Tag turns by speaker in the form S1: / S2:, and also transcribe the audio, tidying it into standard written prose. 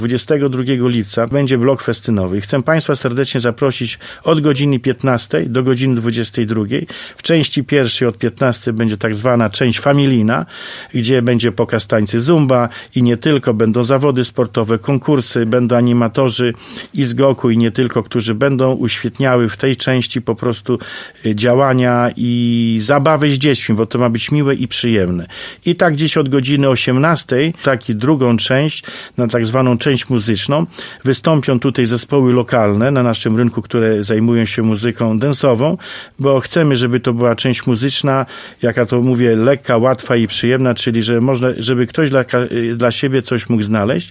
S1: 22 lipca będzie blok festynowy. Chcę Państwa serdecznie zaprosić od godziny 15 do godziny 22. W części pierwszej od 15 będzie tak zwana część familijna, gdzie będzie pokaz tańcy zumba i nie tylko. Będą zawody sportowe, konkursy, będą animatorzy i z GOK-u i nie tylko, którzy będą uświetniały w tej części po prostu działania i zabawy z dziećmi, bo to ma być miłe i przyjemne. I tak gdzieś od godziny 18, taki drugą część, na tak zwaną część muzyczną, wystąpią tutaj zespoły lokalne na naszym rynku, które zajmują się muzyką dance'ową, bo chcemy, żeby to była część muzyczna, jaka to mówię, lekka, łatwa i przyjemna, czyli że można, żeby ktoś dla siebie coś mógł znaleźć.